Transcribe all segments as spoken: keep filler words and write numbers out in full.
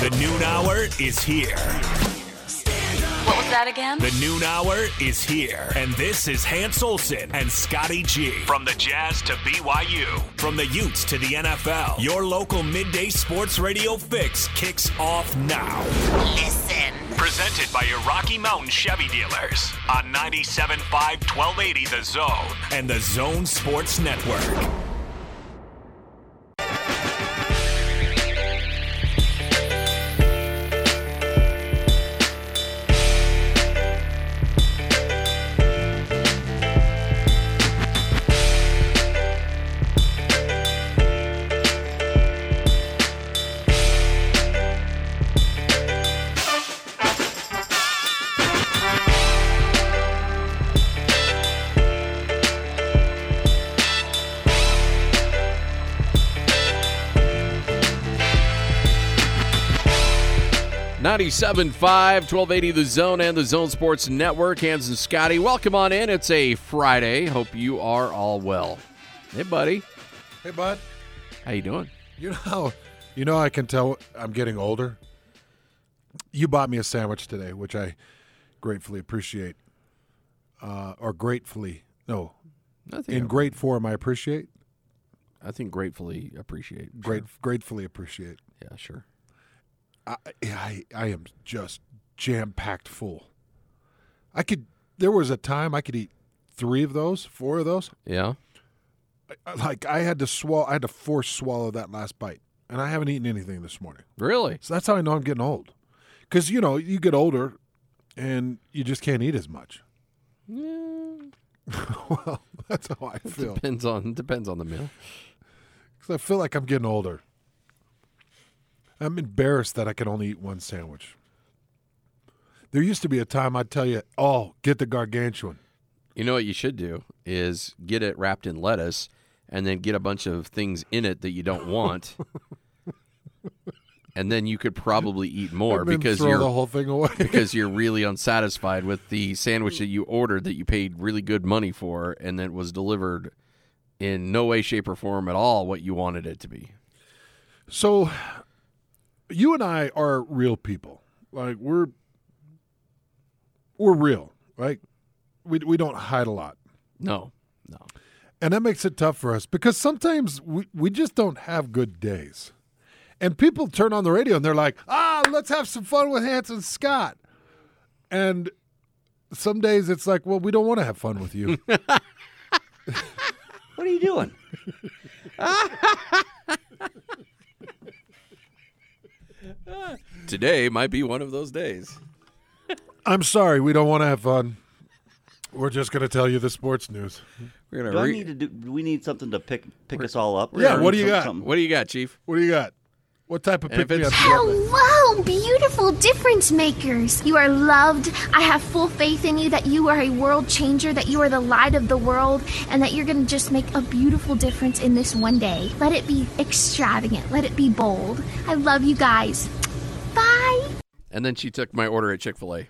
The noon hour is here. What was that again? The noon hour is here. And this is Hans Olsen and Scotty G. From the Jazz to B Y U. From the Utes to the N F L. Your local midday sports radio fix kicks off now. Listen. Presented by your Rocky Mountain Chevy dealers on ninety-seven point five, twelve eighty The Zone and the Zone Sports Network. ninety-seven point five, twelve eighty The Zone and the Zone Sports Network. Hans and Scotty, welcome on in. It's a Friday. Hope you are all well. Hey, buddy. Hey, bud. How you doing? You know, you know, I can tell I'm getting older. You bought me a sandwich today, which I gratefully appreciate. Uh, or gratefully, no, I think in I, great form, I appreciate. I think gratefully appreciate. Great, Sure. gratefully appreciate. Yeah, sure. I, I, I am just jam-packed full. I could. There was a time I could eat three of those, four of those. Yeah. I, like I had to swallow. I had to force swallow that last bite, and I haven't eaten anything this morning. Really? So that's how I know I'm getting old. Because you know you get older, and you just can't eat as much. Yeah. Well, that's how I feel. Depends on depends on the meal. Because I feel like I'm getting older. I'm embarrassed that I can only eat one sandwich. There used to be a time I'd tell you, oh, get the gargantuan. You know what you should do is get it wrapped in lettuce and then get a bunch of things in it that you don't want. And then you could probably eat more And then because throw you're the whole thing away. because you're really unsatisfied with the sandwich that you ordered that you paid really good money for and that was delivered in no way, shape, or form at all what you wanted it to be. So you and I are real people. Like we're we're real, right? We we don't hide a lot. No, no. And that makes it tough for us because sometimes we, we just don't have good days. And people turn on the radio and they're like, ah, let's have some fun with Hans and Scott. And some days it's like, well, we don't want to have fun with you. What are you doing? Today might be one of those days. I'm sorry, we don't want to have fun. We're just going to tell you the sports news. We're gonna Do I re- need to do? Do we need something to pick pick us all up? Yeah, Or what do you some- got? something- What do you got, Chief? What do you got? What type of And if pick me up? it's- you got? Hello, beautiful difference makers. You are loved. I have full faith in you that you are a world changer, that you are the light of the world, and that you're going to just make a beautiful difference in this one day. Let it be extravagant. Let it be bold. I love you guys. Bye. And then she took my order at Chick-fil-A.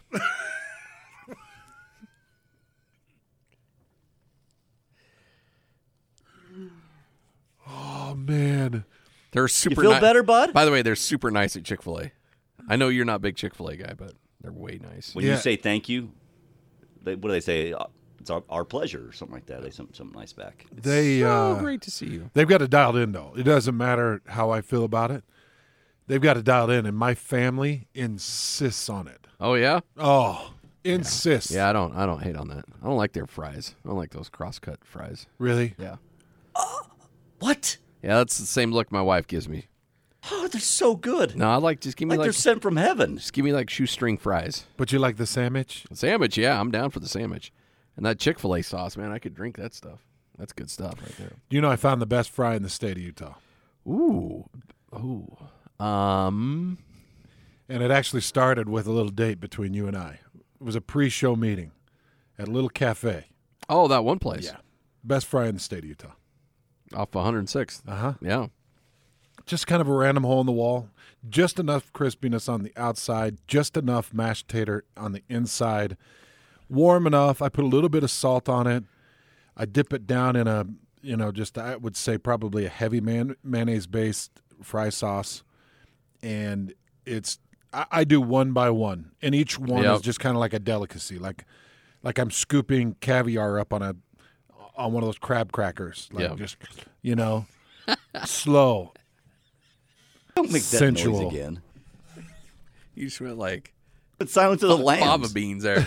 Oh, man. They're super You feel ni- better, bud? By the way, they're super nice at Chick-fil-A. I know you're not a big Chick-fil-A guy, but they're way nice. When Yeah. you say thank you, they, what do they say? Uh, It's our, our pleasure or something like that. They something something nice back. They, so uh, great to see you. They've got it dialed in, though. It doesn't matter how I feel about it. They've got it dialed in, and my family insists on it. Oh yeah, Oh, insists. yeah. I don't. I don't hate on that. I don't like their fries. I don't like those cross-cut fries. Really? Yeah, What? yeah. That's the same look my wife gives me. Oh, they're so good. No, I like just give me like, like, they're sent from heaven. just give me like shoestring fries. But you like the sandwich? Sandwich, yeah. I'm down for the sandwich. And that Chick-fil-A sauce, man, I could drink that stuff. That's good stuff right there. You know, I found the best fry in the state of Utah. Ooh, ooh. Um, And it actually started with a little date between you and I. It was a pre-show meeting at a little cafe. oh, that one place. Yeah. Best fry in the state of Utah. Off one hundred sixth. Uh-huh. Yeah. Just kind of a random hole in the wall. Just enough crispiness on the outside. Just enough mashed tater on the inside. Warm enough. I put a little bit of salt on it. I dip it down in a, you know, just I would say probably a heavy man, mayonnaise-based fry sauce. And it's I, I do one by one, and each one Yep. is just kind of like a delicacy, like like I'm scooping caviar up on a on one of those crab crackers, like Yep. just you know, slow. Don't make that Sensual. noise again. You just went like But Silence of the Lambs. fava beans there.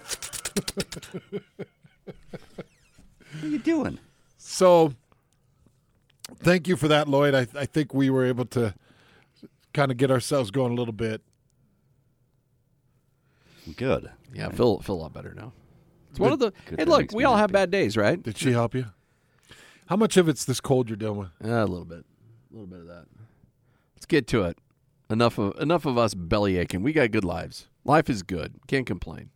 What are you doing? So, thank you for that, Lloyd. I, I think we were able to kind of get ourselves going a little bit. Good. Yeah, feel feel a lot better now. It's one of the. good, Hey, that look, makes we me all have happy. bad days, right? Did she help you? How much of it's this cold you're dealing with? Uh, a little bit, a little bit of that. Let's get to it. Enough of enough of us belly aching. We got good lives. Life is good. Can't complain.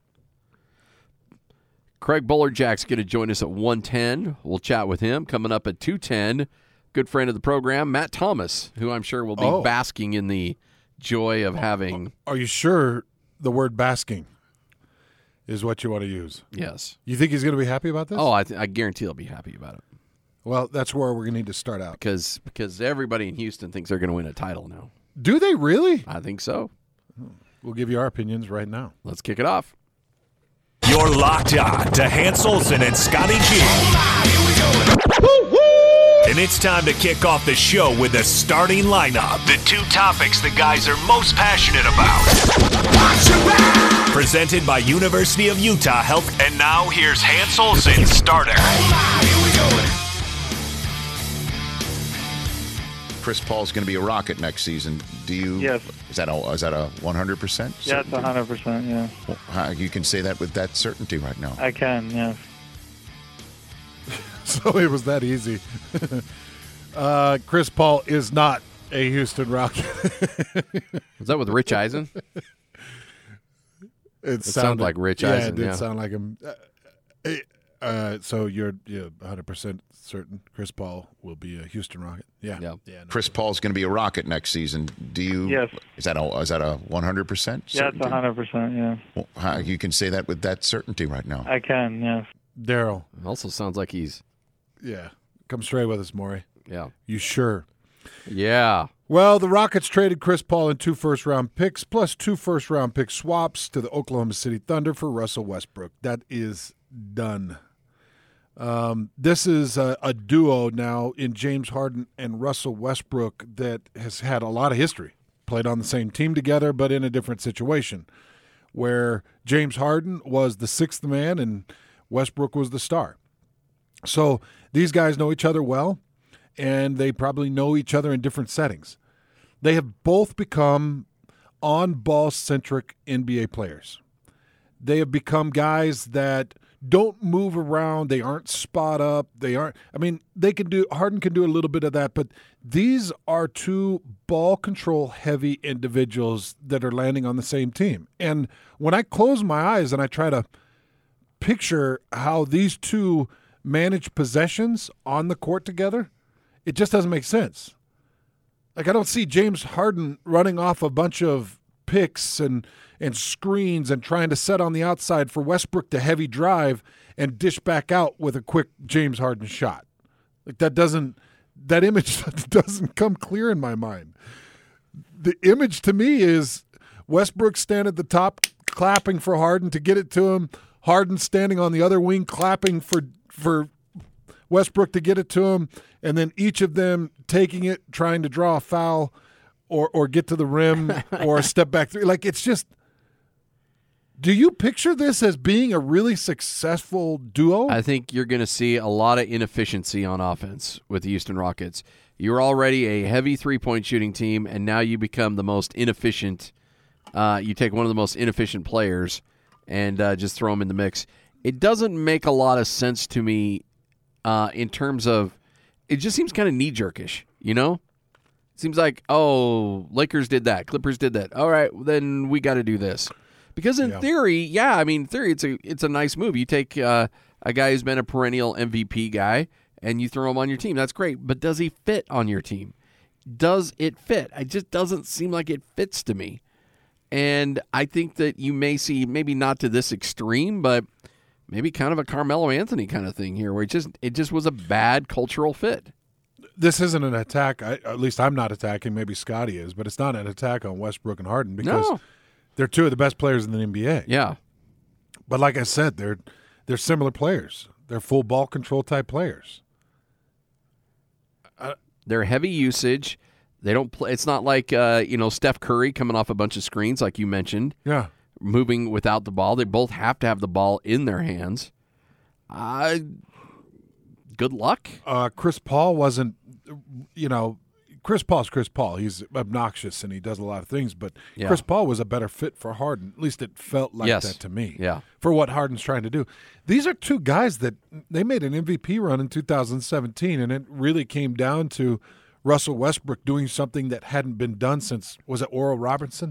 Craig Bolerjack's going to join us at one ten. We'll chat with him. Coming up at two ten, good friend of the program, Matt Thomas, who I'm sure will be Oh. basking in the joy of having. Are you sure the word basking is what you want to use? Yes. You think he's going to be happy about this? Oh, I, th- I guarantee he'll be happy about it Well, that's where we're going to need to start out. because because everybody in Houston thinks they're going to win a title now. Do they really? I think so. We'll give you our opinions right now. Let's kick it off. You're locked on to Hans Olsen and Scotty G. And it's time to kick off the show with the starting lineup. The two topics the guys are most passionate about. Presented by University of Utah Health. And now here's Hans Olsen, starter. Chris Paul's going to be a Rocket next season. Do you? Yes. Is that a is that a one hundred percent? Yeah, it's one hundred percent, yeah. How, you can say that with that certainty right now. I can, yes. So it was that easy. uh, Chris Paul is not a Houston Rocket. Was that with Rich Eisen? It, sounded like Rich yeah, Eisen, it did yeah. sound like him. Uh, it- uh, so you're you're one hundred percent certain Chris Paul will be a Houston Rocket? Yeah. Yeah. yeah no. Chris Paul's going to be a Rocket next season. Do you? Yes. Is that a is that a one hundred percent? Yeah, it's one hundred percent, yeah. How, you can say that with that certainty right now. I can, yes. Daryl. Also sounds like he's Yeah. Come straight with us, Maury. yeah You sure? yeah. Well, the Rockets traded Chris Paul and two first-round picks plus two first-round pick swaps to the Oklahoma City Thunder for Russell Westbrook. That is done. Um, this is a, a duo now in James Harden and Russell Westbrook that has had a lot of history. Played on the same team together, but in a different situation, where James Harden was the sixth man and Westbrook was the star. So these guys know each other well, and they probably know each other in different settings. They have both become on-ball centric N B A players. They have become guys that don't move around. They aren't spot up. They aren't. I mean, they can do. Harden can do a little bit of that, but these are two ball control heavy individuals that are landing on the same team. And when I close my eyes and I try to picture how these two manage possessions on the court together, it just doesn't make sense. Like, I don't see James Harden running off a bunch of picks and and screens and trying to set on the outside for Westbrook to heavy drive and dish back out with a quick James Harden shot. Like, that doesn't that image doesn't come clear in my mind. The image to me is Westbrook standing at the top clapping for Harden to get it to him, Harden standing on the other wing clapping for for Westbrook to get it to him, and then each of them taking it, trying to draw a foul or or get to the rim or a step back three. Like, it's just, do you picture this as being a really successful duo? I think you're going to see a lot of inefficiency on offense with the Houston Rockets. You're already a heavy three-point shooting team, and now you become the most inefficient. Uh, you take one of the most inefficient players and uh, just throw them in the mix. It doesn't make a lot of sense to me uh, in terms of – it just seems kind of knee-jerkish, you know? It seems like, oh, Lakers did that, Clippers did that. All right, then we got to do this. Because in Yeah. theory, yeah, I mean, in theory, it's a it's a nice move. You take uh, a guy who's been a perennial M V P guy and you throw him on your team. That's great. But does he fit on your team? Does it fit? It just doesn't seem like it fits to me. And I think that you may see, maybe not to this extreme, but maybe kind of a Carmelo Anthony kind of thing here, where it just it just was a bad cultural fit. this isn't an attack. I, at least I'm not attacking. Maybe Scotty is, but it's not an attack on Westbrook and Harden because No. they're two of the best players in the N B A. Yeah. But like I said, they're they're similar players. They're full ball control type players. They're heavy usage. They don't play. It's not like uh, you know Steph Curry coming off a bunch of screens, like you mentioned. Yeah. Moving without the ball. They both have to have the ball in their hands. Uh, good luck. Uh, Chris Paul wasn't, you know, Chris Paul's Chris Paul. He's obnoxious and he does a lot of things, but Yeah. Chris Paul was a better fit for Harden. At least it felt like Yes. that to me. Yeah. For what Harden's trying to do. These are two guys that they made an M V P run in two thousand seventeen, and it really came down to Russell Westbrook doing something that hadn't been done since, was it Oral Robertson?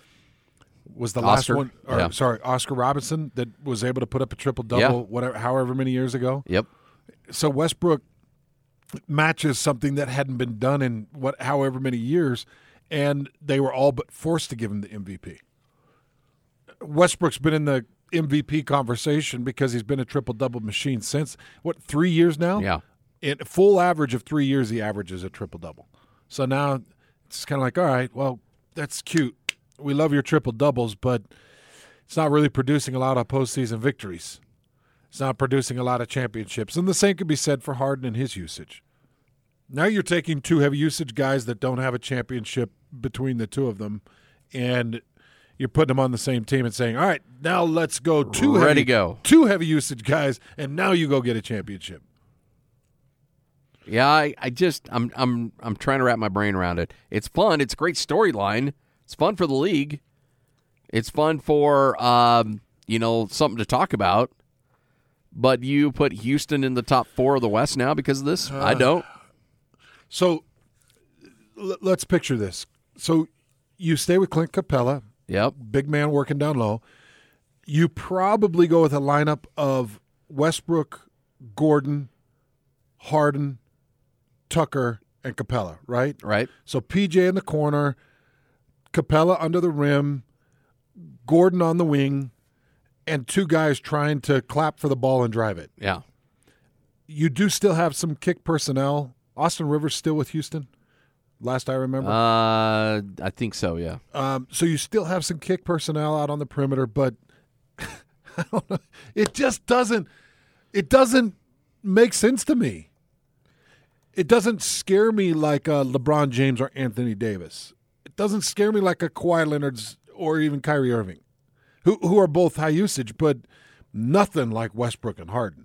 Was the Oscar, last one, or yeah. sorry, Oscar Robertson that was able to put up a triple double, Yeah. whatever, however many years ago. Yep. So Westbrook matches something that hadn't been done in what, however many years, and they were all but forced to give him the M V P. Westbrook's been in the M V P conversation because he's been a triple double machine since what three years now. Yeah. In a full average of three years, he averages a triple double. So now it's kind of like, all right, well, that's cute. We love your triple doubles, but it's not really producing a lot of postseason victories. It's not producing a lot of championships. And the same could be said for Harden and his usage. Now you're taking two heavy usage guys that don't have a championship between the two of them, and you're putting them on the same team and saying, all right, now let's go two Ready heavy, go. two heavy usage guys, and now you go get a championship. Yeah, I, I just I'm I'm I'm trying to wrap my brain around it. It's fun. It's a great storyline. It's fun for the league. It's fun for um, you know, something to talk about. But you put Houston in the top four of the West now because of this? I don't. So l- let's picture this. So you stay with Clint Capella, Yep. big man working down low. You probably go with a lineup of Westbrook, Gordon, Harden, Tucker, and Capella, right? Right. So P J in the corner, Capella under the rim, Gordon on the wing, and two guys trying to clap for the ball and drive it. Yeah. You do still have some kick personnel. Austin Rivers still with Houston, last I remember. Uh, I think so, yeah. Um, so you still have some kick personnel out on the perimeter, but I don't know. It just doesn't. It doesn't make sense to me. It doesn't scare me like uh, LeBron James or Anthony Davis. It doesn't scare me like a Kawhi Leonard's or even Kyrie Irving, who who are both high usage, but nothing like Westbrook and Harden.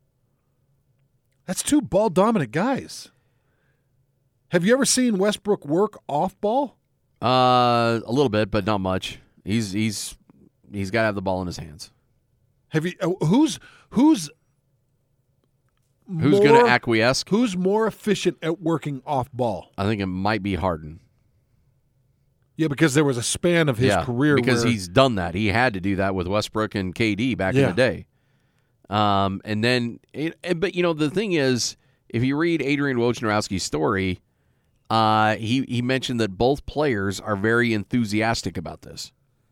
That's two ball dominant guys. Have you ever seen Westbrook work off ball? Uh, a little bit, but not much. He's he's he's got to have the ball in his hands. Have you? Uh, who's who's Who's going to acquiesce? Who's more efficient at working off ball? I think it might be Harden. Yeah, because there was a span of his yeah, career because where, he's done that. He had to do that with Westbrook and K D back Yeah. in the day. Um, and then, it, and- but you know, the thing is, if you read Adrian Wojnarowski's story, uh, he he mentioned that both players are very enthusiastic about this.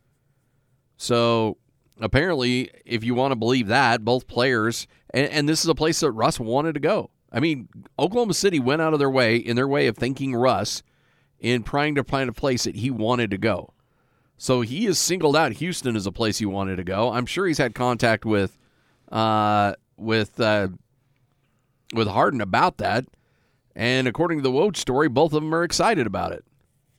So apparently, if you want to believe that, both players, and, and this is a place that Russ wanted to go. I mean, Oklahoma City went out of their way in their way of thinking Russ in trying to find a place that he wanted to go. So he has singled out Houston as a place he wanted to go. I'm sure he's had contact with uh, with uh, with Harden about that. And according to the Woj story, both of them are excited about it.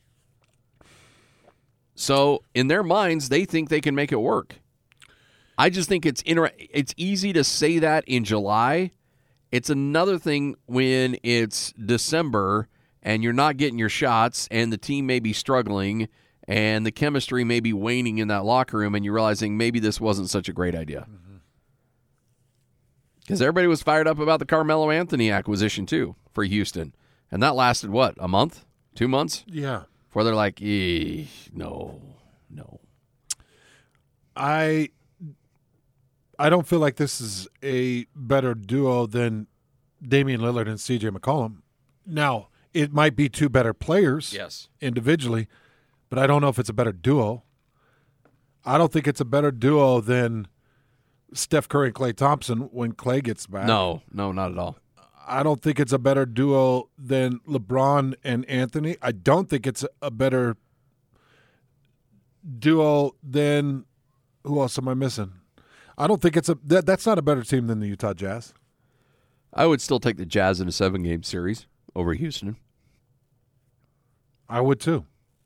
So in their minds, they think they can make it work. I just think it's inter- it's easy to say that in July. It's another thing when it's December and you're not getting your shots and the team may be struggling and the chemistry may be waning in that locker room and you're realizing maybe this wasn't such a great idea. Because everybody was fired up about the Carmelo Anthony acquisition, too, for Houston. And that lasted, what, a month? Two months? yeah. Before they're like, eh, no, no. I I don't feel like this is a better duo than Damian Lillard and C J McCollum. Now, it might be two better players Yes. individually, but I don't know if it's a better duo. I don't think it's a better duo than Steph Curry and Klay Thompson when Klay gets back. No, no, not at all. I don't think it's a better duo than LeBron and Anthony. I don't think it's a better duo than who else am I missing? I don't think it's a that, that's not a better team than the Utah Jazz. I would still take the Jazz in a seven-game series over Houston. I would too.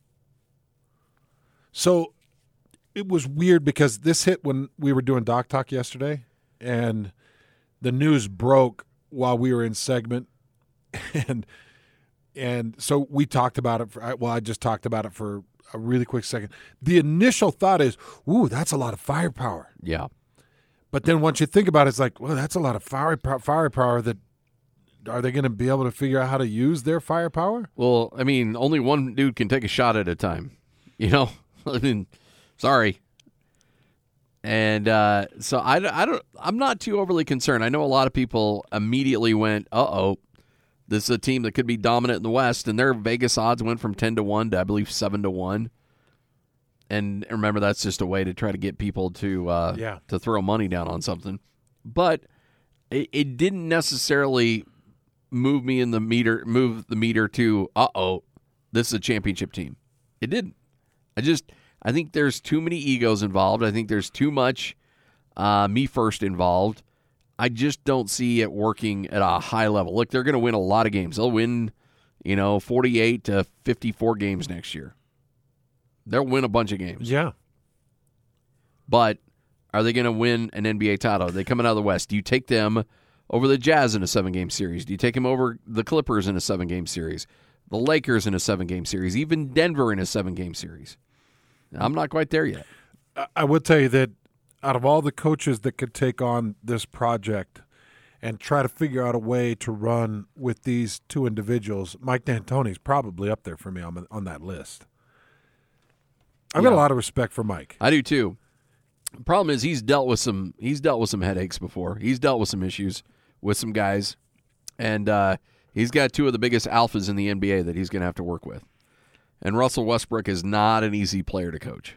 So it was weird because this hit when we were doing Doc Talk yesterday, and the news broke while we were in segment, and and so we talked about it. For, well, I just talked about it for a really quick second. The initial thought is, "Ooh, that's a lot of firepower." Yeah. But then once you think about it, it's like, well, that's a lot of fire firepower. That are they going to be able to figure out how to use their firepower? Well, I mean, only one dude can take a shot at a time. You know, I mean, sorry. And uh, so I, I don't. I'm not too overly concerned. I know a lot of people immediately went, "Uh oh, this is a team that could be dominant in the West," and their Vegas odds went from ten to one to I believe seven to one. And remember, that's just a way to try to get people to uh, yeah. to throw money down on something. But it, it didn't necessarily move me in the meter, move the meter to, uh-oh, this is a championship team. It didn't. I just, I think there's too many egos involved. I think there's too much uh, me first involved. I just don't see it working at a high level. Look, they're going to win a lot of games. They'll win, you know, forty-eight to fifty-four games next year. They'll win a bunch of games. Yeah. But are they going to win an N B A title? Are they coming out of the West? Do you take them over the Jazz in a seven-game series? Do you take them over the Clippers in a seven-game series? The Lakers in a seven-game series? Even Denver in a seven-game series? I'm not quite there yet. I would tell you that out of all the coaches that could take on this project and try to figure out a way to run with these two individuals, Mike D'Antoni's probably up there for me on, on that list. I've got Yeah. a lot of respect for Mike. I do too. The problem is he's dealt with some he's dealt with some headaches before. He's dealt with some issues with some guys, and uh, he's got two of the biggest alphas in the N B A that he's going to have to work with. And Russell Westbrook is not an easy player to coach.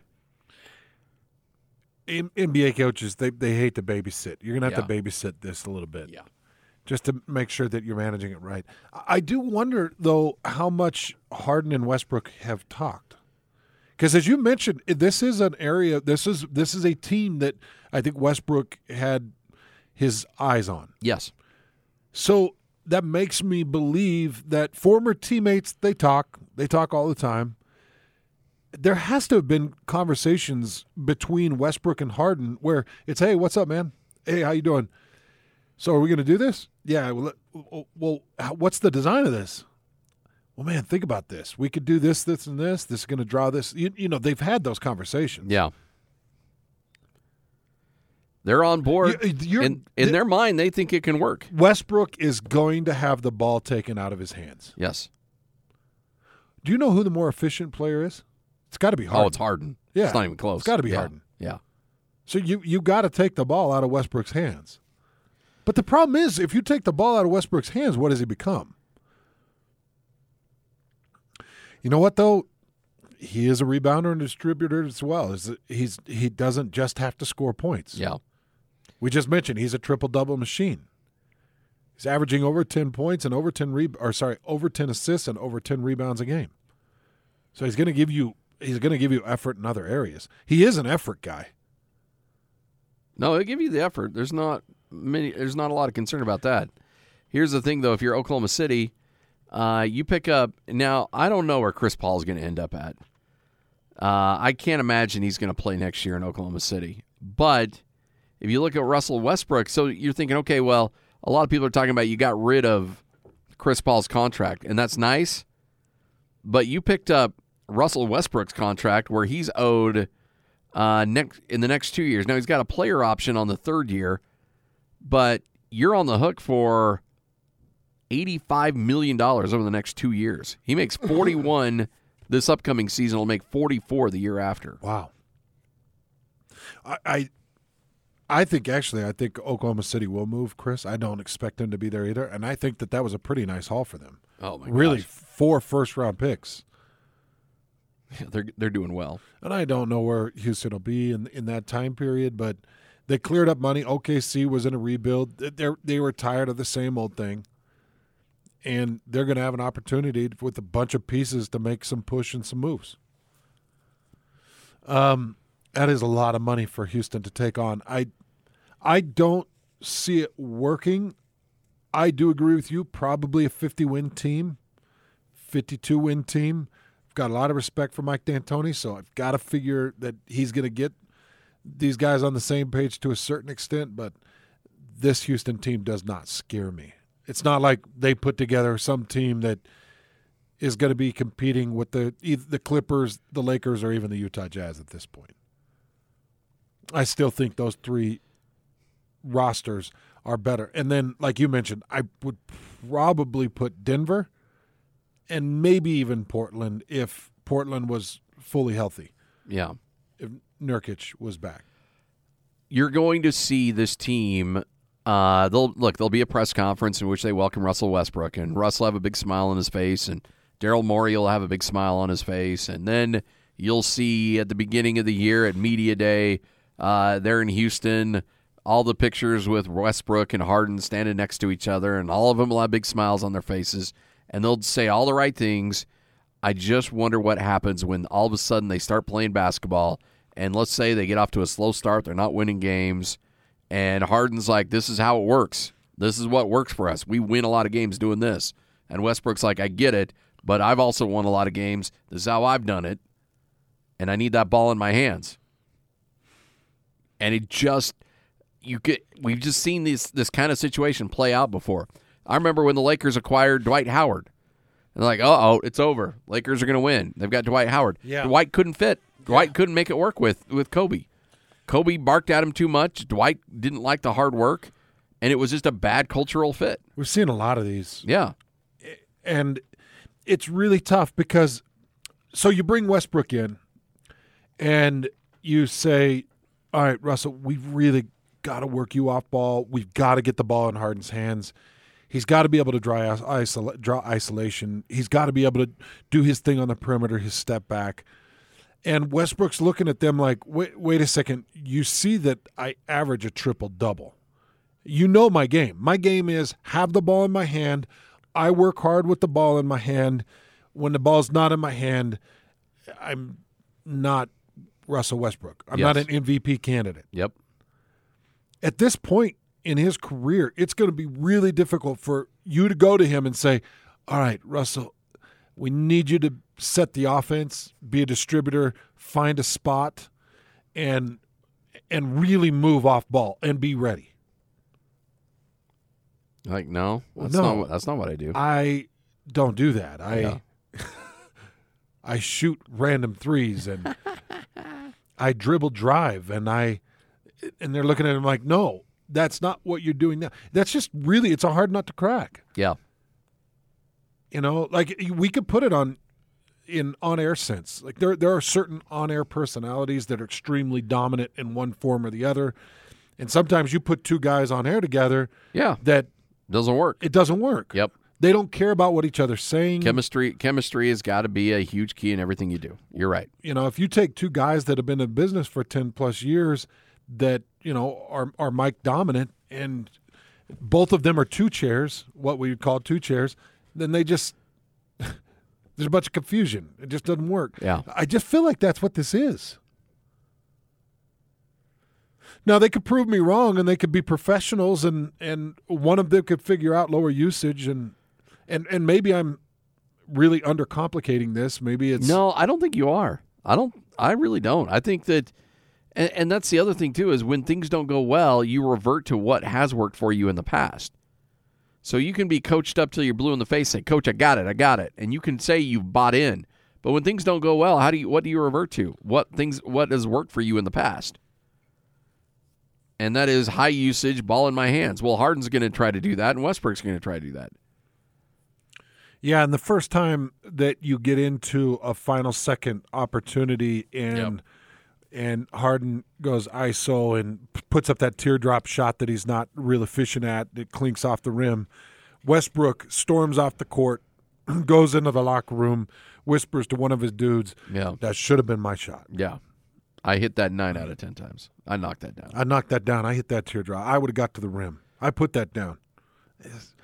N B A coaches, they, they hate to babysit. You're going to have Yeah. to babysit this a little bit. Yeah. Just to make sure that you're managing it right. I do wonder, though, how much Harden and Westbrook have talked. Because as you mentioned, this is an area, this is this is a team that I think Westbrook had his eyes on. Yes. So that makes me believe that former teammates, they talk. They talk all the time. There has to have been conversations between Westbrook and Harden where it's, hey, what's up, man? Hey, how you doing? So are we going to do this? Yeah. Well, well, what's the design of this? Well, man, think about this. We could do this, this, and this. This is going to draw this. You, you know, they've had those conversations. Yeah. They're on board. You- you're- in in their mind, they think it can work. Westbrook is going to have the ball taken out of his hands. Yes. Do you know who the more efficient player is? It's got to be Harden. Oh, it's Harden. Yeah. It's not even close. It's got to be yeah. Harden. Yeah. So you you got to take the ball out of Westbrook's hands. But the problem is, if you take the ball out of Westbrook's hands, what does he become? You know what, though? He is a rebounder and distributor as well. Is he's he doesn't just have to score points. Yeah. We just mentioned he's a triple-double machine. He's averaging over ten points and over ten re- or sorry, over ten assists and over ten rebounds a game. So he's going to give you he's going to give you effort in other areas. He is an effort guy. No, they give you the effort. There's not many. There's not a lot of concern about that. Here's the thing, though. If you're Oklahoma City, uh, you pick up now. I don't know where Chris Paul is going to end up at. Uh, I can't imagine he's going to play next year in Oklahoma City. But if you look at Russell Westbrook, so you're thinking, okay, well, a lot of people are talking about you got rid of Chris Paul's contract, and that's nice. But you picked up Russell Westbrook's contract where he's owed uh, next in the next two years. Now, he's got a player option on the third year, but you're on the hook for eighty-five million dollars over the next two years. He makes forty-one this upcoming season. Will make forty-four the year after. Wow. I, I I think actually I think Oklahoma City will move Chris. I don't expect him to be there either, and I think that that was a pretty nice haul for them. Oh my really gosh. four first round picks. Yeah, they're they're doing well. And I don't know where Houston will be in in that time period, but they cleared up money. O K C was in a rebuild. They they were tired of the same old thing. and they're going to have an opportunity with a bunch of pieces to make some push and some moves. Um, that is a lot of money for Houston to take on. I, I don't see it working. I do agree with you. Probably a fifty-win team, fifty-two-win team. I've got a lot of respect for Mike D'Antoni, so I've got to figure that he's going to get these guys on the same page to a certain extent, but this Houston team does not scare me. It's not like they put together some team that is going to be competing with the either the Clippers, the Lakers, or even the Utah Jazz at this point. I still think those three rosters are better. And then, like you mentioned, I would probably put Denver and maybe even Portland if Portland was fully healthy. Yeah. If Nurkic was back. You're going to see this team uh, they'll look, there'll be a press conference in which they welcome Russell Westbrook, and Russ will have a big smile on his face, and Daryl Morey will have a big smile on his face, and then you'll see at the beginning of the year at Media Day, uh, there in Houston, all the pictures with Westbrook and Harden standing next to each other, and all of them will have big smiles on their faces, and they'll say all the right things. I just wonder what happens when all of a sudden they start playing basketball, and let's say they get off to a slow start, they're not winning games, and Harden's like, this is how it works. This is what works for us. We win a lot of games doing this. And Westbrook's like, I get it, but I've also won a lot of games. This is how I've done it, and I need that ball in my hands. And it just, you get, we've just seen this this kind of situation play out before. I remember when the Lakers acquired Dwight Howard. And they're like, uh-oh, it's over. Lakers are going to win. They've got Dwight Howard. Yeah. Dwight couldn't fit. Dwight Yeah. couldn't make it work with, with Kobe. Kobe barked at him too much. Dwight didn't like the hard work, and it was just a bad cultural fit. We've seen a lot of these. Yeah. And it's really tough because, so you bring Westbrook in, and you say, all right, Russell, we've really got to work you off ball. We've got to get the ball in Harden's hands. He's got to be able to draw, isol- draw isolation. He's got to be able to do his thing on the perimeter, his step back. And Westbrook's looking at them like, wait, wait a second. You see that I average a triple-double. You know my game. My game is have the ball in my hand. I work hard with the ball in my hand. When the ball's not in my hand, I'm not Russell Westbrook. I'm Yes. not an M V P candidate. Yep. At this point in his career, it's going to be really difficult for you to go to him and say, all right, Russell, we need you to set the offense, be a distributor, find a spot, and and really move off ball and be ready. Like, no, that's, No. Not, what- that's not what I do. I don't do that. I Yeah. I shoot random threes and I dribble drive and I and they're looking at him like, no, that's not what you're doing now. That's just really, it's a hard nut to crack. Yeah. You know, like we could put it on in on-air sense. Like there there are certain on-air personalities that are extremely dominant in one form or the other. And sometimes you put two guys on air together Yeah. that Doesn't work. it doesn't work. Yep. They don't care about what each other's saying. Chemistry chemistry has got to be a huge key in everything you do. You're right. You know, if you take two guys that have been in business for ten plus years that, you know, are are mic dominant and both of them are two chairs, what we would call two chairs, then they just there's a bunch of confusion. It just doesn't work. Yeah. I just feel like that's what this is. Now, they could prove me wrong, and they could be professionals, and, and one of them could figure out lower usage, and and and maybe I'm really undercomplicating this. Maybe it's No, I don't think you are. I don't. I really don't. I think that, and, and that's the other thing too, is when things don't go well, you revert to what has worked for you in the past. So you can be coached up till you're blue in the face, say, "Coach, I got it, I got it," and you can say you've bought in. But when things don't go well, how do you? What do you revert to? What things? What has worked for you in the past? And that is high usage, ball in my hands. Well, Harden's going to try to do that, and Westbrook's going to try to do that. Yeah, and the first time that you get into a final second opportunity and and Harden goes I S O and p- puts up that teardrop shot that he's not real efficient at, that clinks off the rim. Westbrook storms off the court, goes into the locker room, whispers to one of his dudes, Yeah. that should have been my shot. Yeah. I hit that nine out of ten times. I knocked that down. I knocked that down. I hit that teardrop. I would have got to the rim. I put that down. It's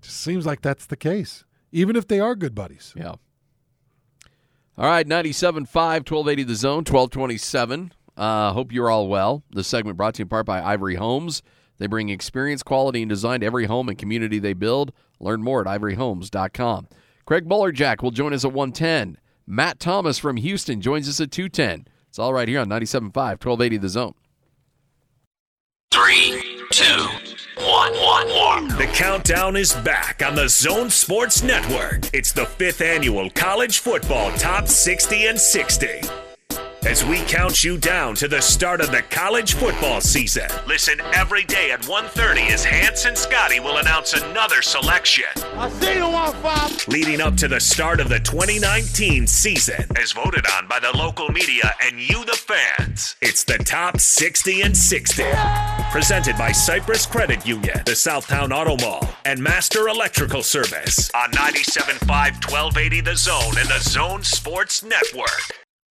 Just seems like that's the case, even if they are good buddies. Yeah. All right, ninety-seven point five, twelve eighty The Zone, twelve twenty-seven. Uh, hope you're all well. This segment brought to you in part by Ivory Homes. They bring experience, quality, and design to every home and community they build. Learn more at ivory homes dot com. Craig Bullerjack will join us at one ten. Matt Thomas from Houston joins us at two ten. It's all right here on ninety-seven point five, twelve eighty The Zone. Three, two, one, one, one. The countdown is back on the Zone Sports Network. It's the fifth annual College Football Top sixty and sixty. As we count you down to the start of the college football season. Listen every day at one thirty as Hans and Scotty will announce another selection. I seen him on five. Leading up to the start of the twenty nineteen season, as voted on by the local media and you, the fans. It's the Top sixty and sixty. Presented by Cypress Credit Union, the Southtown Auto Mall, and Master Electrical Service. On ninety-seven point five, twelve eighty The Zone and the Zone Sports Network.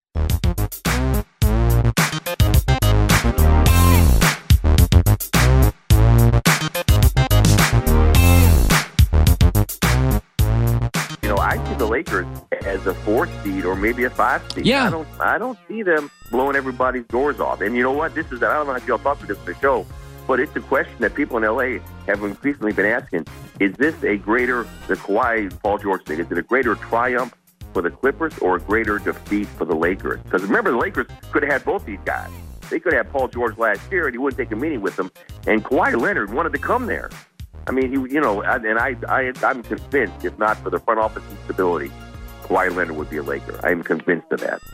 You know, I see the Lakers as a fourth seed or maybe a five seed. Yeah. I don't I don't see them blowing everybody's doors off. And you know what? This is I don't know if y'all talked about this in the show, but it's a question that people in L A have increasingly been asking. Is this a greater, the Kawhi Paul George thing, is it a greater triumph for the Clippers or a greater defeat for the Lakers? Because remember, the Lakers could have had both these guys. They could have had Paul George last year, and he wouldn't take a meeting with them. And Kawhi Leonard wanted to come there. I mean, he, you know, and I, I, I'm convinced, if not for the front office instability, Kawhi Leonard would be a Laker. I'm convinced of that.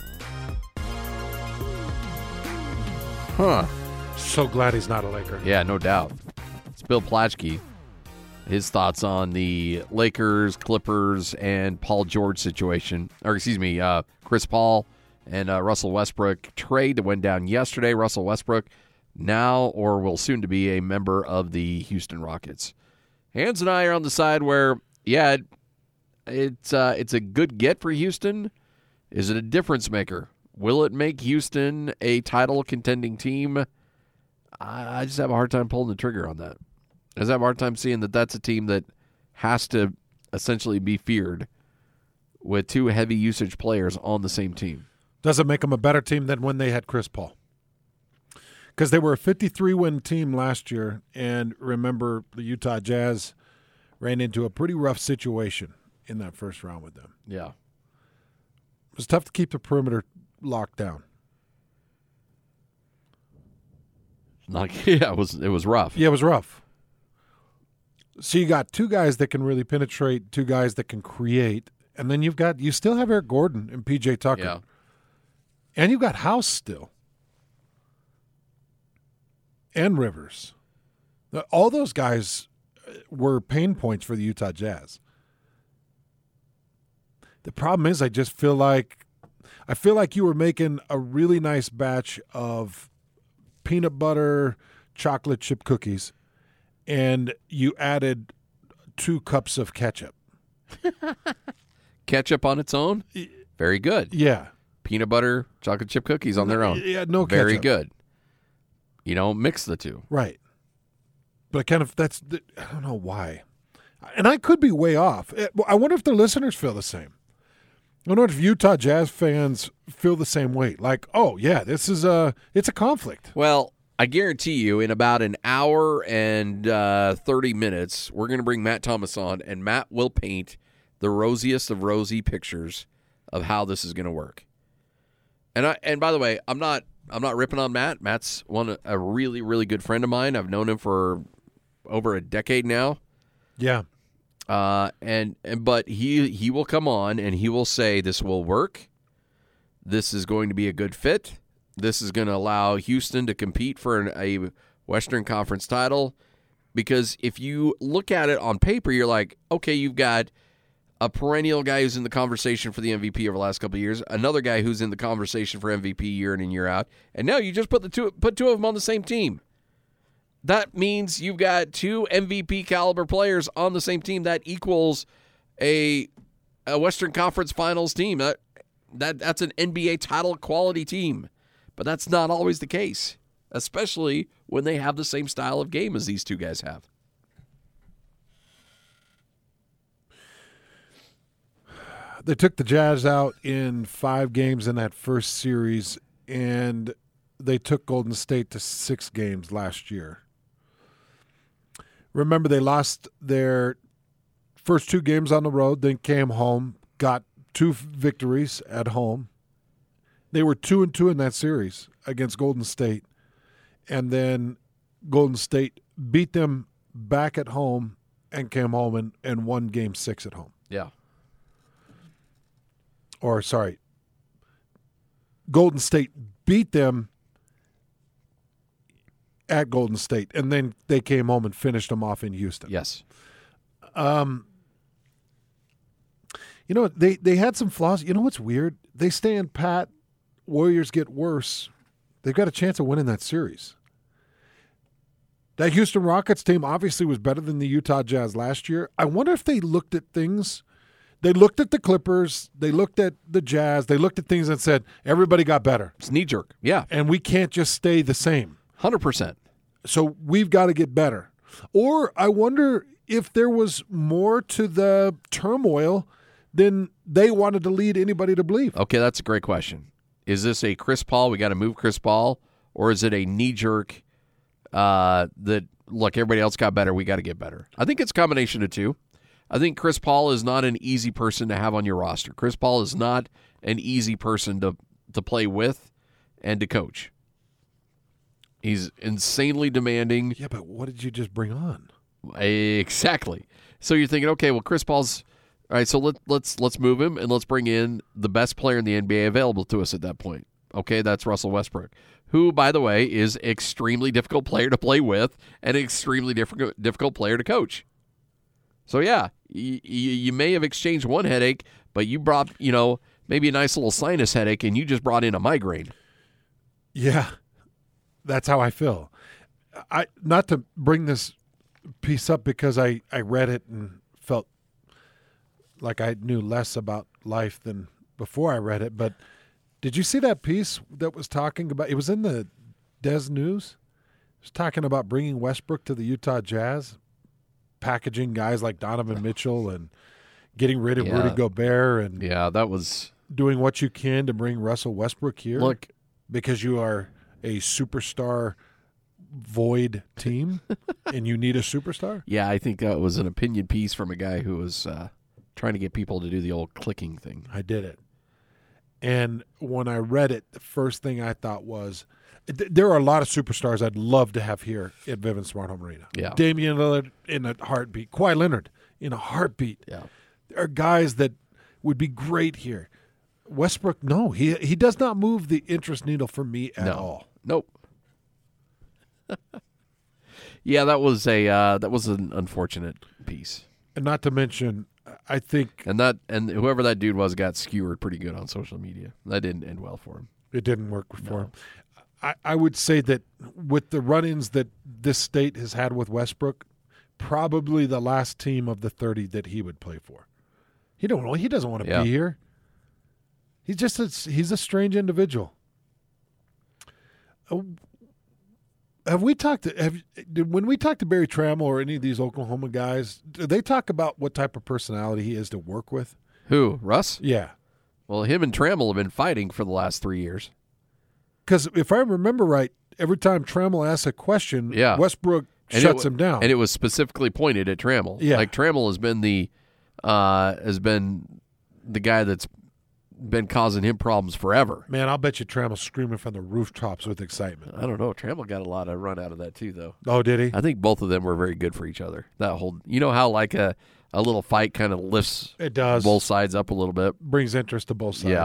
Huh. So glad he's not a Laker. Yeah, no doubt. It's Bill Plaschke. His thoughts on the Lakers, Clippers, and Paul George situation. Or, excuse me, uh, Chris Paul and uh, Russell Westbrook trade that went down yesterday. Russell Westbrook now or will soon to be a member of the Houston Rockets. Hans and I are on the side where, yeah, it, it's uh, it's a good get for Houston. Is it a difference maker? Will it make Houston a title contending team? I, I just have a hard time pulling the trigger on that. I just have a hard time seeing that that's a team that has to essentially be feared with two heavy usage players on the same team. Does it make them a better team than when they had Chris Paul? Because they were a fifty-three win team last year, and remember the Utah Jazz ran into a pretty rough situation in that first round with them. Yeah. It was tough to keep the perimeter locked down. Like, yeah, it was it was rough. Yeah, it was rough. So you got two guys that can really penetrate, two guys that can create, and then you've got you still have Eric Gordon and P J Tucker. Yeah. And you've got House still. And Rivers. All those guys were pain points for the Utah Jazz. The problem is I just feel like I feel like you were making a really nice batch of peanut butter chocolate chip cookies and you added two cups of ketchup. Ketchup on its own? Very good. Yeah. Peanut butter, chocolate chip cookies on their own. Yeah, no ketchup. Very good. You know, mix the two. Right. But I kind of, that's, I don't know why. And I could be way off. I wonder if the listeners feel the same. I wonder if Utah Jazz fans feel the same way. Like, oh, yeah, this is a, it's a conflict. Well, I guarantee you in about an hour and uh, thirty minutes, we're going to bring Matt Thomas on, and Matt will paint the rosiest of rosy pictures of how this is going to work. And I, and by the way, I'm not I'm not ripping on Matt. Matt's one a really, really good friend of mine. I've known him for over a decade now. Yeah. Uh, and, and but he he will come on and he will say this will work. This is going to be a good fit. This is going to allow Houston to compete for an, a Western Conference title. Because if you look at it on paper, you're like, okay, you've got a perennial guy who's in the conversation for the M V P over the last couple of years, another guy who's in the conversation for M V P year in and year out, and now you just put the two put two of them on the same team. That means you've got two M V P caliber players on the same team. That equals a a Western Conference Finals team. That that that's an N B A title quality team. But that's not always the case, especially when they have the same style of game as these two guys have. They took the Jazz out in five games in that first series, and they took Golden State to six games last year. Remember, they lost their first two games on the road, then came home, got two victories at home. They were two and two in that series against Golden State, and then Golden State beat them back at home and came home and, and won game six at home. Yeah. Or, sorry, Golden State beat them at Golden State, and then they came home and finished them off in Houston. Yes. Um, you know, they, they had some flaws. You know what's weird? They stand pat. Warriors get worse. They've got a chance of winning that series. That Houston Rockets team obviously was better than the Utah Jazz last year. I wonder if they looked at things. They looked at the Clippers. They looked at the Jazz. They looked at things and said, everybody got better. It's knee-jerk. Yeah. And we can't just stay the same. one hundred percent. So we've got to get better. Or I wonder if there was more to the turmoil than they wanted to lead anybody to believe. Okay, that's a great question. Is this a Chris Paul, we got to move Chris Paul, or is it a knee-jerk uh, that, look, everybody else got better, we got to get better? I think it's a combination of two. I think Chris Paul is not an easy person to have on your roster. Chris Paul is not an easy person to, to play with and to coach. He's insanely demanding. Yeah, but what did you just bring on? Exactly. So you're thinking, okay, well, Chris Paul's all right. So let, let's let's move him and let's bring in the best player in the N B A available to us at that point. Okay, that's Russell Westbrook, who, by the way, is extremely difficult player to play with and an extremely difficult difficult player to coach. So yeah, you, you may have exchanged one headache, but you brought you know maybe a nice little sinus headache, and you just brought in a migraine. Yeah. That's how I feel. I not to bring this piece up because I, I read it and felt like I knew less about life than before I read it, but did you see that piece that was talking about, it was in the Des News? It was talking about bringing Westbrook to the Utah Jazz, packaging guys like Donovan Mitchell and getting rid of Yeah. Rudy Gobert and Yeah, that was doing what you can to bring Russell Westbrook here. Look, because you are a superstar void team and you need a superstar? Yeah, I think that was an opinion piece from a guy who was uh, trying to get people to do the old clicking thing. I did it. And when I read it, the first thing I thought was, th- there are a lot of superstars I'd love to have here at Vivint Smart Home Arena. Yeah. Damian Lillard in a heartbeat. Kawhi Leonard in a heartbeat. Yeah. There are guys that would be great here. Westbrook, no, he he does not move the interest needle for me at no. all. Nope. yeah, that was a uh, that was an unfortunate piece. And not to mention, I think and that and whoever that dude was got skewered pretty good on social media. That didn't end well for him. It didn't work for No. him. I, I would say that with the run-ins that this state has had with Westbrook, probably the last team of the thirty that he would play for. He don't. He doesn't want to Yeah. be here. He's just a, he's a strange individual. Uh, Have we talked to have did, when we talk to Barry Trammell or any of these Oklahoma guys? Do they talk about what type of personality he is to work with? Who, Russ? Yeah. Well, him and Trammell have been fighting for the last three years. Because if I remember right, every time Trammell asks a question, Yeah. Westbrook And shuts it, him down. and it was specifically pointed at Trammell. Yeah. Like Trammell has been the uh, has been the guy that's been causing him problems forever. Man, I'll bet you Trammell's screaming from the rooftops with excitement. I don't know. Trammell got a lot of run out of that too, though. Oh, did he? I think both of them were very good for each other. That whole, you know how like a, a little fight kind of lifts It does. both sides up a little bit. Brings interest to both sides. Yeah.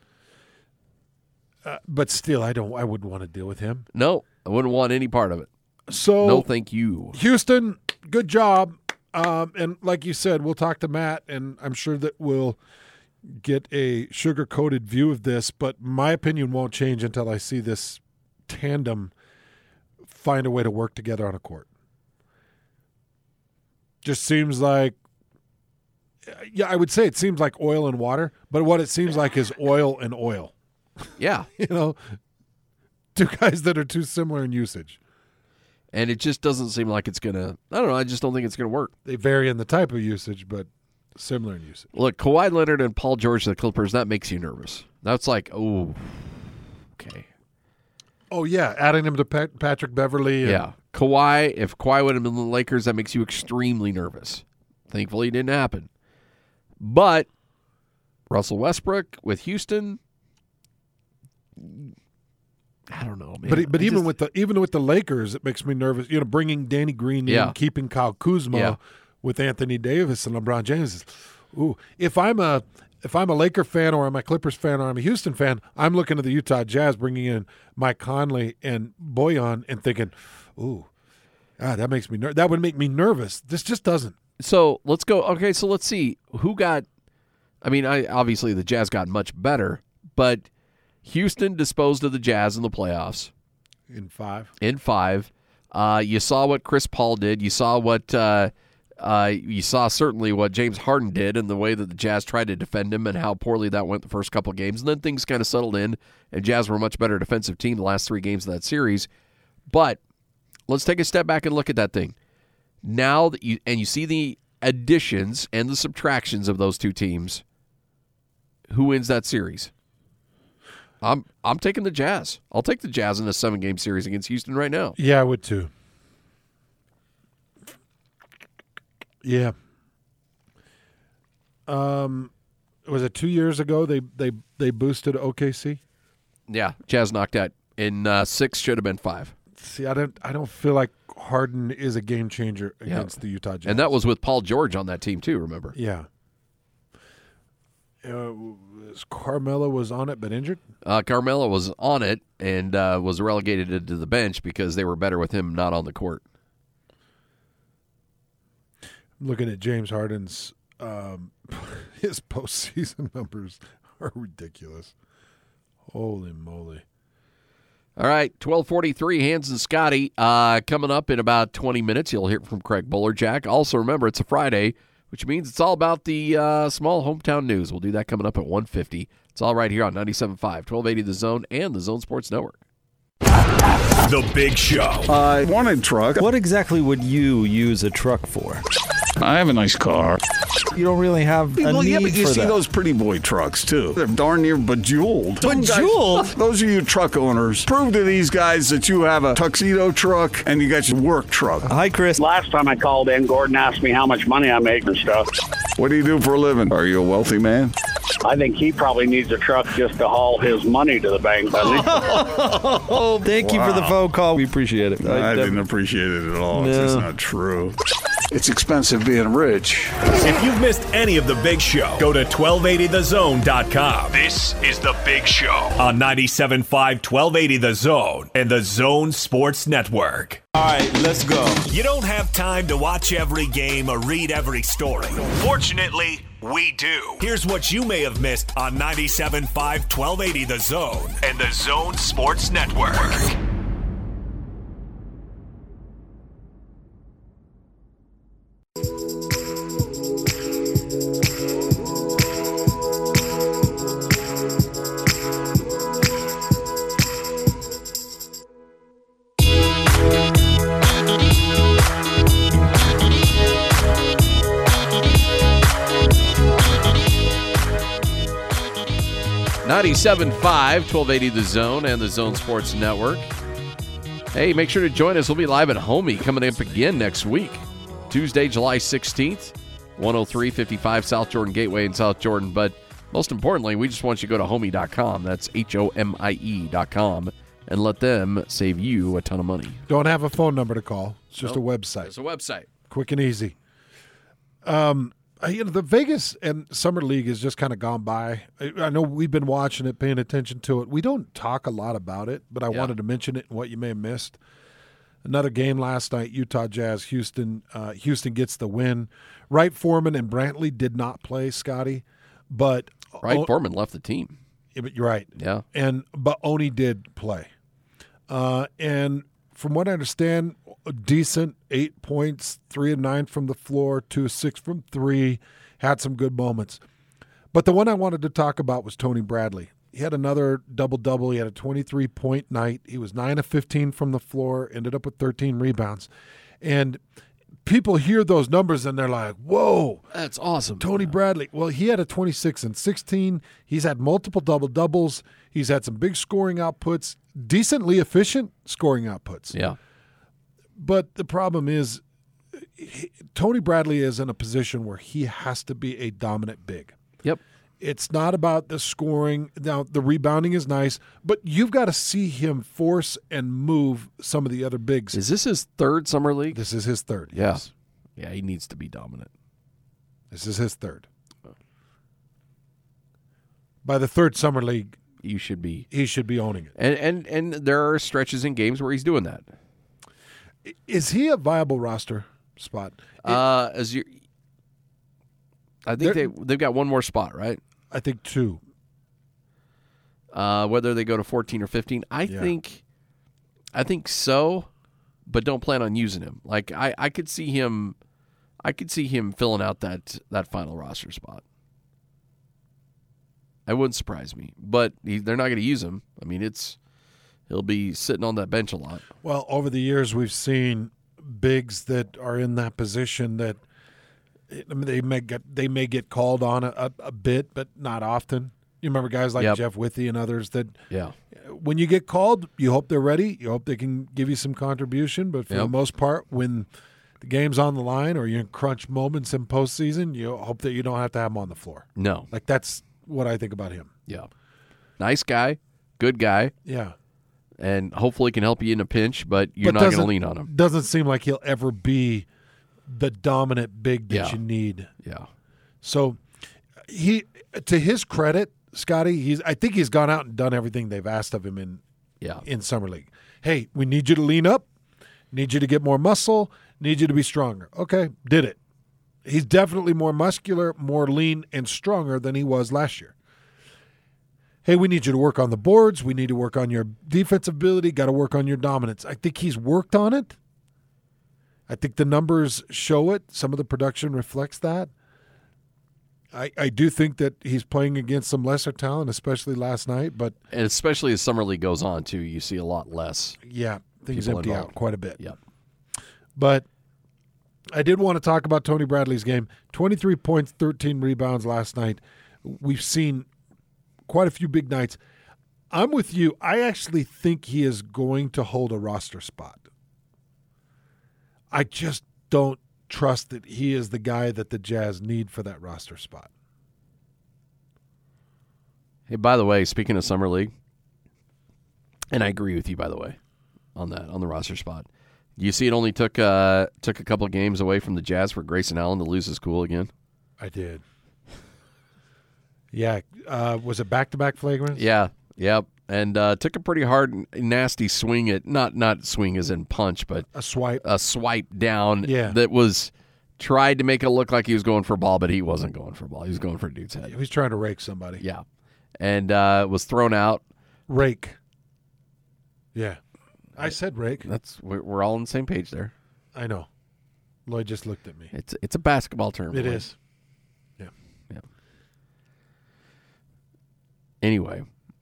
Uh, but still, I don't. I wouldn't want to deal with him. No, I wouldn't want any part of it. So No, thank you. Houston, good job. Um, and like you said, we'll talk to Matt, and I'm sure that we'll get a sugar-coated view of this. But my opinion won't change until I see this tandem find a way to work together on a court. Just seems like, yeah, I would say it seems like oil and water, but what it seems like is oil and oil. Yeah. You know, two guys that are too similar in usage. And it just doesn't seem like it's going to, I don't know, I just don't think it's going to work. They vary in the type of usage, but Similar in usage. Look, Kawhi Leonard and Paul George to the Clippers, that makes you nervous. That's like, oh, okay. Oh, yeah, adding him to Pat- Patrick Beverly. And Yeah. Kawhi, if Kawhi would have been the Lakers, that makes you extremely nervous. Thankfully, it didn't happen. But Russell Westbrook with Houston, I don't know, man. But but I even just- with the even with the Lakers, it makes me nervous. You know, bringing Danny Green Yeah. in, keeping Kyle Kuzma Yeah. with Anthony Davis and LeBron James. Is, ooh, if I'm a if I'm a Laker fan or I'm a Clippers fan or I'm a Houston fan, I'm looking at the Utah Jazz bringing in Mike Conley and Boyan and thinking, ooh, ah, that makes me ner- that would make me nervous. This just doesn't. So let's go. Okay, so let's see who got. I mean, I obviously the Jazz got much better, but Houston disposed of the Jazz in the playoffs In five. in five. Uh, you saw what Chris Paul did. You saw what uh, uh, you saw certainly what James Harden did, and the way that the Jazz tried to defend him, and how poorly that went the first couple of games. And then things kind of settled in, and Jazz were a much better defensive team the last three games of that series. But let's take a step back and look at that thing. Now that you and you see the additions and the subtractions of those two teams, who wins that series? I'm I'm taking the Jazz. I'll take the Jazz in a seven game series against Houston right now. Yeah, I would too. Yeah. Um, was it two years ago they they they boosted O K C? Yeah, Jazz knocked out in uh, six. Should have been five. See, I don't I don't feel like Harden is a game changer Yeah. against the Utah Jazz. And that was with Paul George on that team too. Remember? yeah. Uh, Carmelo was on it but injured. Uh, Carmelo was on it and uh, was relegated to the bench because they were better with him not on the court. I'm looking at James Harden's um, his postseason numbers are ridiculous. Holy moly! All right, twelve forty-three, Hans and Scotty. Uh, coming up in about twenty minutes, you'll hear from Craig Bullerjack. Also, remember, it's a Friday, which means it's all about the uh, small hometown news. We'll do that coming up at one fifty. It's all right here on ninety-seven point five, twelve eighty The Zone, and the Zone Sports Network. The Big Show. I want a truck. What exactly would you use a truck for? I have a nice car. You don't really have a well, need yeah, but you for see that. those pretty boy trucks, too. They're darn near bejeweled. Bejeweled? Guys, those of you truck owners, prove to these guys that you have a tuxedo truck and you got your work truck. Hi, Chris. Last time I called in, Gordon asked me how much money I make and stuff. What do you do for a living? Are you a wealthy man? I think he probably needs a truck just to haul his money to the bank, doesn't he? Oh, thank you for the phone call. We appreciate it. I, I didn't appreciate it at all. No. It's just not true. It's expensive being rich. If you've missed any of The Big Show, go to twelve eighty the zone dot com. This is The Big Show on ninety-seven point five, twelve eighty The Zone and the Zone Sports Network. All right, let's go. You don't have time to watch every game or read every story. Fortunately, we do. Here's what you may have missed on ninety-seven point five, twelve eighty The Zone and the Zone Sports Network. ninety-seven point five, twelve eighty The Zone and the Zone Sports Network. Hey, make sure to join us. We'll be live at Homey coming up again next week. Tuesday, July sixteenth, one oh three fifty-five South Jordan Gateway in South Jordan. But most importantly, we just want you to go to homie dot com. That's H O M I E dot com. And let them save you a ton of money. Don't have a phone number to call. It's just Nope. a website. It's a website. Quick and easy. Um, I- you know, the Vegas and Summer League has just kind of gone by. I, I know we've been watching it, paying attention to it. We don't talk a lot about it, but I Yeah. wanted to mention it and what you may have missed. Another game last night, Utah Jazz, Houston. Uh, Houston gets the win. Wright Foreman and Brantley did not play, Scotty, but Wright O- Foreman left the team. Yeah, but you're right. Yeah. And but Oni did play. Uh, and from what I understand, a decent eight points, three and nine from the floor, two of six from three, had some good moments. But the one I wanted to talk about was Tony Bradley. He had another double-double. He had a twenty-three point night. He was nine of fifteen from the floor, ended up with thirteen rebounds. And people hear those numbers and they're like, whoa. That's awesome. Tony Bradley. Well, he had a twenty-six and sixteen. He's had multiple double-doubles. He's had some big scoring outputs, decently efficient scoring outputs. Yeah. But the problem is he, Tony Bradley is in a position where he has to be a dominant big. Yep. It's not about the scoring. Now, the rebounding is nice, but you've got to see him force and move some of the other bigs. Is this his third summer league? This is his third, Yeah. yes. Yeah, he needs to be dominant. This is his third. By the third summer league, you should be. He should be owning it. And and and there are stretches in games where he's doing that. Is he a viable roster spot? Uh, as you, I think they they've got one more spot, right? I think two. Uh, whether they go to fourteen or fifteen, I Yeah. think, I think so, but don't plan on using him. Like I, I could see him, I could see him filling out that that final roster spot. That wouldn't surprise me, but he, they're not going to use him. I mean, it's he'll be sitting on that bench a lot. Well, over the years, we've seen bigs that are in that position that I mean, they may get they may get called on a, a, a bit, but not often. You remember guys like Yep. Jeff Withey and others that Yeah. when you get called, you hope they're ready. You hope they can give you some contribution. But for the Yep. most part, when the game's on the line or you're in crunch moments in postseason, you hope that you don't have to have him on the floor. No. Like that's what I think about him. Yeah. Nice guy, good guy. Yeah. And hopefully can help you in a pinch, but you're But not going to doesn't- lean on him. Doesn't seem like he'll ever be the dominant big that Yeah. you need. Yeah. So he, to his credit, Scotty, he's I think he's gone out and done everything they've asked of him in Yeah. in summer league. Hey, we need you to lean up, need you to get more muscle, need you to be stronger. Okay, did it. He's definitely more muscular, more lean, and stronger than he was last year. Hey, we need you to work on the boards. We need to work on your defensive ability. Got to work on your dominance. I think he's worked on it. I think the numbers show it. Some of the production reflects that. I, I do think that he's playing against some lesser talent, especially last night. But And especially as summer league goes on, too, you see a lot less. yeah, things people empty involved. out quite a bit. Yep. But I did want to talk about Tony Bradley's game. twenty-three points, thirteen rebounds last night. We've seen quite a few big nights. I'm with you. I actually think he is going to hold a roster spot. I just don't trust that he is the guy that the Jazz need for that roster spot. Hey, by the way, speaking of summer league, and I agree with you, by the way, on that, on the roster spot. You see it only took uh, took a couple of games away from the Jazz for Grayson Allen to lose his cool again? I did. Yeah. Uh, was it back-to-back flagrants? Yeah, yep. And uh, took a pretty hard, nasty swing at, not not swing as in punch, but a swipe. A swipe down Yeah. that was, tried to make it look like he was going for a ball, but he wasn't going for a ball. He was going for a dude's head. He was trying to rake somebody. Yeah. And uh, was thrown out. Rake. Yeah. I said rake. That's we're, we're all on the same page there. I know. Lloyd just looked at me. It's it's a basketball term. It Lloyd. is. Yeah. Yeah. Anyway.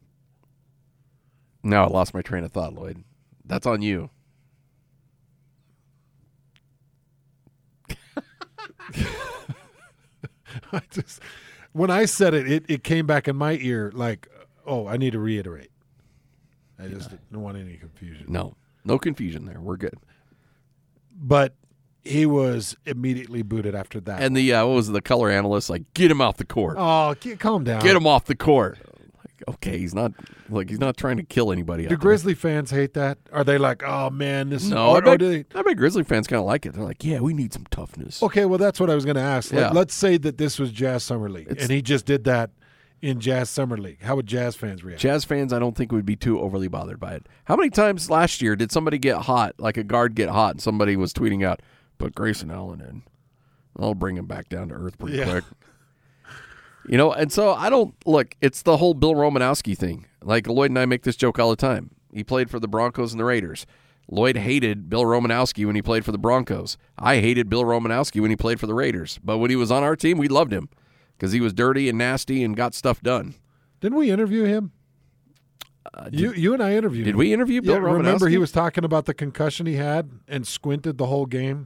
Now I lost my train of thought, Lloyd. That's on you. I just when I said it, it, it came back in my ear like, oh, I need to reiterate. I just yeah. didn't want any confusion. No. No confusion there. We're good. But he was immediately booted after that. And the uh, what was it, the color analyst like, get him off the court. Oh, get, calm down. Get him off the court. Like, okay, he's not like he's not trying to kill anybody. Do Grizzly fans hate that? Are they like, oh man, this? No, or, I, bet, or do they... I bet Grizzly fans kind of like it. They're like, yeah, we need some toughness. Okay, well that's what I was going to ask. Yeah. Like, let's say that this was Jazz Summer League, It's- and he just did that in Jazz Summer League. How would Jazz fans react? Jazz fans, I don't think would be too overly bothered by it. How many times last year did somebody get hot, like a guard get hot, and somebody was tweeting out, put Grayson Allen in. I'll bring him back down to earth pretty Yeah. quick. You know, and so I don't, look, it's the whole Bill Romanowski thing. Like Lloyd and I make this joke all the time. He played for the Broncos and the Raiders. Lloyd hated Bill Romanowski when he played for the Broncos. I hated Bill Romanowski when he played for the Raiders. But when he was on our team, we loved him because he was dirty and nasty and got stuff done. Didn't we interview him? Uh, did, you you and I interviewed Did him. we interview Bill yeah, Romanowski? Remember he was talking about the concussion he had and squinted the whole game?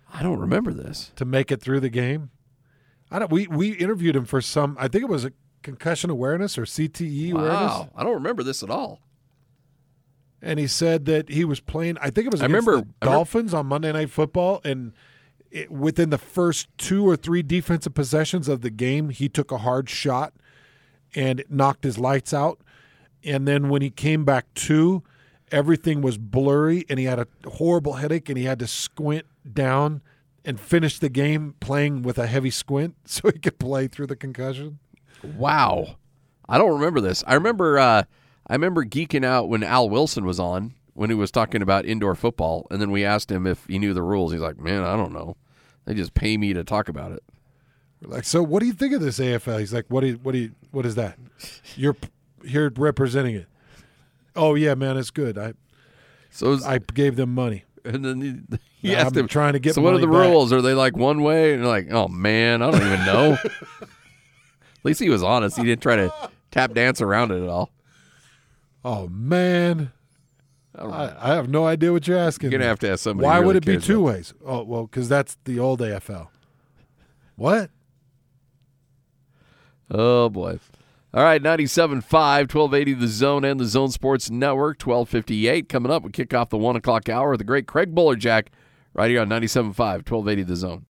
I don't remember this. To make it through the game. I don't. We we interviewed him for some. I think it was a concussion awareness or C T E wow. awareness. I don't remember this at all. And he said that he was playing. I think it was I against remember, the Dolphins on Monday Night Football, and it, within the first two or three defensive possessions of the game, he took a hard shot and it knocked his lights out. And then when he came back to, everything was blurry, and he had a horrible headache, and he had to squint down and finish the game playing with a heavy squint so he could play through the concussion. Wow. I don't remember this. I remember uh, I remember geeking out when Al Wilson was on, when he was talking about indoor football, and then we asked him if he knew the rules. He's like, man, I don't know. They just pay me to talk about it. We're like, so what do you think of this A F L? He's like, what do you, what do you, what is that? You're here representing it. Oh yeah, man, it's good. I so I gave them money. And then he, he I'm asked him, trying to get so what are the money back. rules? Are they like one way? And they're like, oh man, I don't even know. At least he was honest. He didn't try to tap dance around it at all. Oh man, I, I have no idea what you're asking. You're gonna me. have to ask somebody. Why who really would it be cares two about. ways? Oh well, because that's the old A F L. What? Oh boy. All right, ninety-seven point five, twelve eighty The Zone and the Zone Sports Network, twelve fifty-eight. Coming up, we kick off the one o'clock hour with the great Craig Bullerjack right here on ninety-seven point five, twelve eighty The Zone.